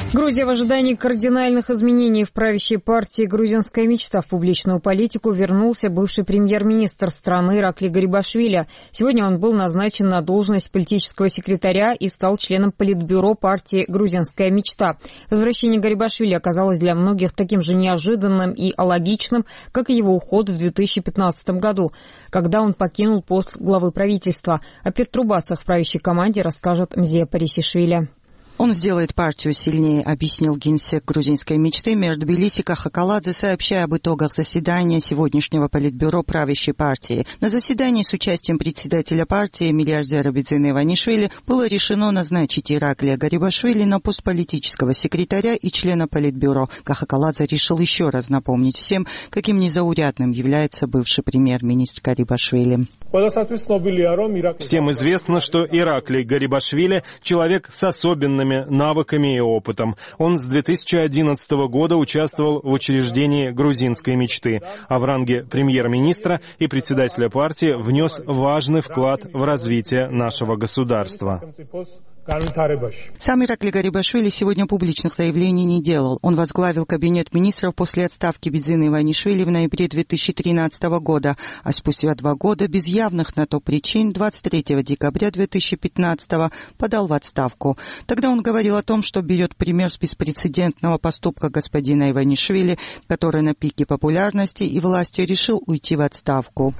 Грузия в ожидании кардинальных изменений в правящей партии «Грузинская мечта». В публичную политику вернулся бывший премьер-министр страны Иракли Гарибашвили. Сегодня он был назначен на должность политического секретаря и стал членом политбюро партии «Грузинская мечта». Возвращение Гарибашвили оказалось для многих таким же неожиданным и алогичным, как и его уход в 2015 году, когда он покинул пост главы правительства. О пертурбациях в правящей команде расскажет Мзия Парисишвили. Он сделает партию сильнее, объяснил генсек грузинской мечты Мир Тбилиси Кахакаладзе, сообщая об итогах заседания сегодняшнего политбюро правящей партии. На заседании с участием председателя партии, миллиардера Бидзина Иванишвили, было решено назначить Ираклия Гарибашвили на пост политического секретаря и члена политбюро. Кахакаладзе решил еще раз напомнить всем, каким незаурядным является бывший премьер-министр Гарибашвили. Всем известно, что Ираклий Гарибашвили – человек с особенными навыками и опытом. Он с 2011 года участвовал в учреждении грузинской мечты, а в ранге премьер-министра и председателя партии внес важный вклад в развитие нашего государства. Сам Ираклий Гарибашвили сегодня публичных заявлений не делал. Он возглавил кабинет министров после отставки Бидзина Иванишвили в ноябре 2013 года, а спустя 2 года без явных на то причин 23 декабря 2015 подал в отставку. Тогда он говорил о том, что берет пример с беспрецедентного поступка господина Иванишвили, который на пике популярности и власти решил уйти в отставку.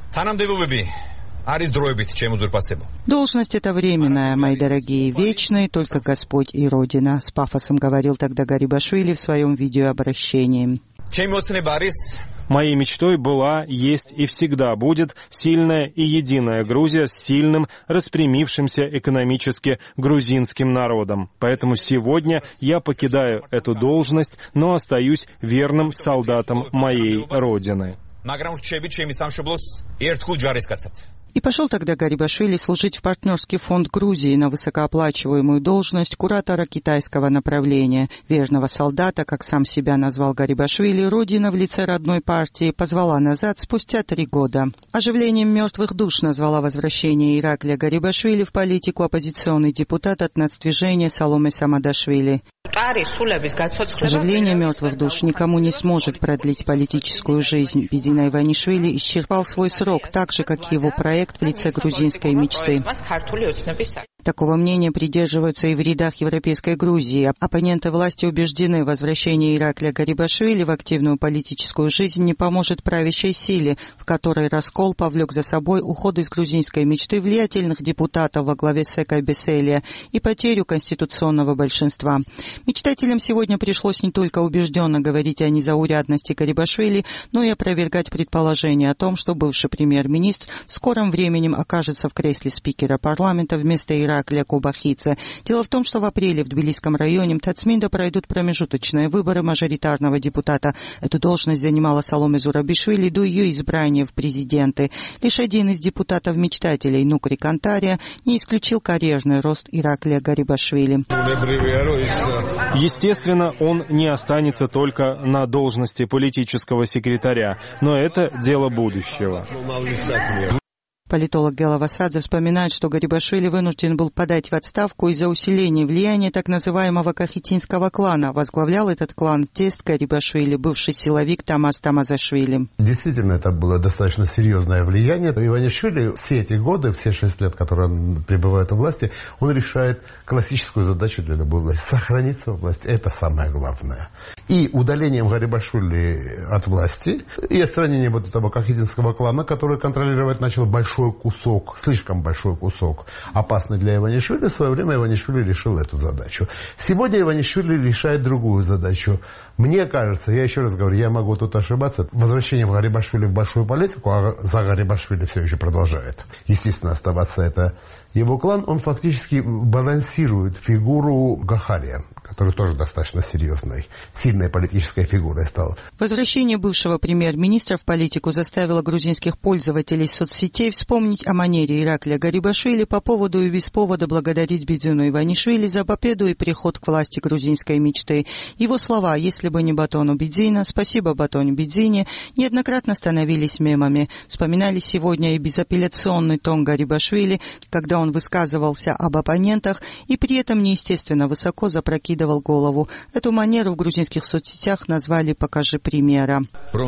Должность эта временная, мои дорогие, вечная, только Господь и Родина, с пафосом говорил тогда Гарибашвили в своем видеообращении. Моей мечтой была, есть и всегда будет сильная и единая Грузия с сильным, распрямившимся экономически грузинским народом. Поэтому сегодня я покидаю эту должность, но остаюсь верным солдатом моей Родины. И пошел тогда Гарибашвили служить в партнерский фонд Грузии на высокооплачиваемую должность куратора китайского направления. Верного солдата, как сам себя назвал Гарибашвили, Родина в лице родной партии позвала назад спустя 3 года. Оживлением мертвых душ назвала возвращение Ираклия Гарибашвили в политику оппозиционный депутат от нацдвижения Саломе Самадашвили. Оживление мертвых душ никому не сможет продлить политическую жизнь. Бидзина Иванишвили исчерпал свой срок, так же, как и его проект в лице грузинской мечты. Такого мнения придерживаются и в рядах Европейской Грузии. Оппоненты власти убеждены, возвращение Ираклия Гарибашвили в активную политическую жизнь не поможет правящей силе, в которой раскол повлек за собой уход из грузинской мечты влиятельных депутатов во главе с Экой Беселия и потерю конституционного большинства. Мечтателям сегодня пришлось не только убежденно говорить о незаурядности Гарибашвили, но и опровергать предположение о том, что бывший премьер-министр в скором времени окажется в кресле спикера парламента вместо Ираклия Кубахидзе. Дело в том, что в апреле в Тбилисском районе Мтацминда пройдут промежуточные выборы мажоритарного депутата. Эту должность занимала Саломе Зурабишвили до ее избрания в президенты. Лишь один из депутатов-мечтателей, Нукри Кантария, не исключил карьерный рост Ираклия Гарибашвили. Естественно, он не останется только на должности политического секретаря, но это дело будущего. Политолог Гела Васадзе вспоминает, что Гарибашвили вынужден был подать в отставку из-за усиления влияния так называемого кахетинского клана. Возглавлял этот клан тесть Гарибашвили, бывший силовик Тамаз Тамазашвили. Действительно, это было достаточно серьезное влияние. Иванишвили все эти годы, все 6 лет, которые он пребывает у власти, он решает классическую задачу для любой власти – сохраниться в власти. Это самое главное. И удалением Гарибашвили от власти и отстранением вот этого кахетинского клана, который контролировать начал слишком большой кусок, опасный для Иванишвили, в свое время Иванишвили решил эту задачу. Сегодня Иванишвили решает другую задачу. Мне кажется, я еще раз говорю, я могу тут ошибаться, возвращение Гарибашвили в большую политику, а за Гарибашвили все еще продолжает, естественно, оставаться это его клан, он фактически балансирует фигуру Гахария, который тоже достаточно серьезной, сильной политической фигурой стал. Возвращение бывшего премьер-министра в политику заставило грузинских пользователей соцсетей вспомнить о манере Ираклия Гарибашвили по поводу и без повода благодарить Бидзину Иванишвили за победу и приход к власти грузинской мечты. Его слова «Если бы не Батону Бидзина, спасибо Батону Бидзине» неоднократно становились мемами. Вспоминали сегодня и безапелляционный тон Гарибашвили, когда он высказывался об оппонентах и при этом неестественно высоко запрокидывал запрокидывал голову. Эту манеру в грузинских соцсетях назвали «покажи примера».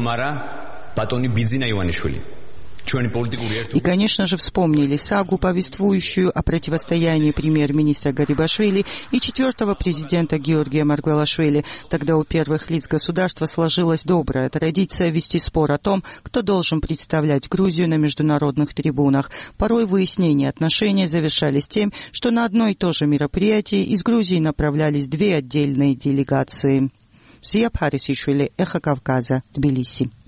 И, конечно же, вспомнили сагу, повествующую о противостоянии премьер-министра Гарибашвили и четвертого президента Георгия Маргвелашвили. Тогда у первых лиц государства сложилась добрая традиция вести спор о том, кто должен представлять Грузию на международных трибунах. Порой выяснения отношений завершались тем, что на одно и то же мероприятие из Грузии направлялись две отдельные делегации. Зия Пхарисишвили, Эхо Кавказа, Тбилиси.